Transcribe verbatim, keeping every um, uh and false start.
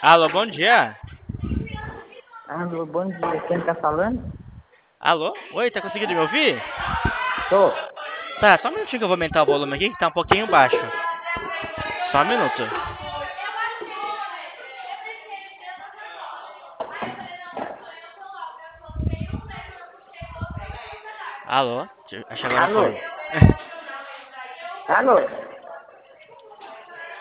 Alô, bom dia. Alô, bom dia. Quem tá falando? Alô? Oi, tá conseguindo me ouvir? Tô. Tá, só um minutinho que eu vou aumentar o volume aqui, que tá um pouquinho baixo. Só um minuto. Alô? Acho que agora Alô? foi. Alô?